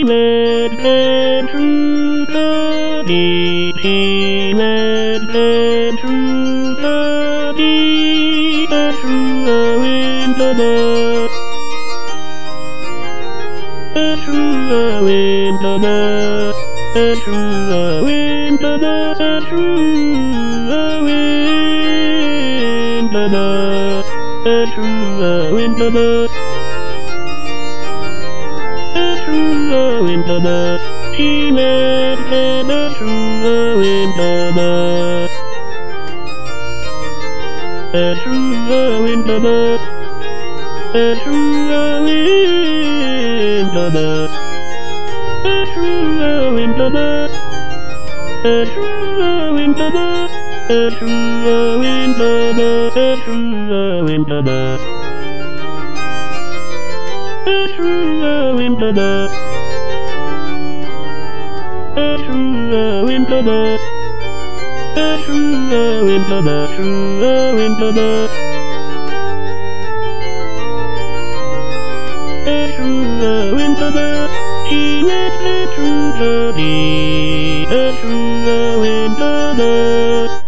He led them through the deep. He led them through the deep and through the wilderness. And through the wilderness. And through the wilderness. And through the wilderness. And through the wilderness. Through the wilderness, he led them through the wilderness. And through the wilderness, and through the wilderness, and through the wilderness, and through the wilderness, and through the wilderness, and through the wilderness. Through the wilderness, through the wilderness, through the wilderness, through the wilderness, through the wilderness, he led me through the deep, through the wilderness.